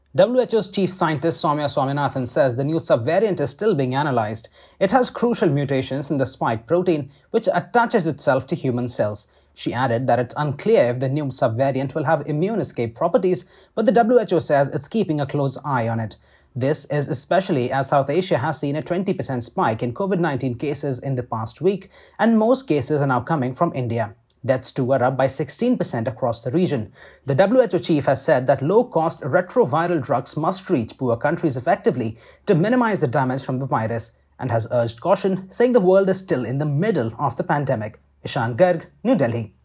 WHO's chief scientist Soumya Swaminathan says the new subvariant is still being analyzed. It has crucial mutations in the spike protein, which attaches itself to human cells. She added that it's unclear if the new subvariant will have immune escape properties, but the WHO says it's keeping a close eye on it. This is especially as South Asia has seen a 20% spike in COVID-19 cases in the past week, and most cases are now coming from India. Deaths too are up by 16% across the region. The WHO chief has said that low-cost retroviral drugs must reach poor countries effectively to minimize the damage from the virus, and has urged caution, saying the world is still in the middle of the pandemic. Ishan Garg, New Delhi.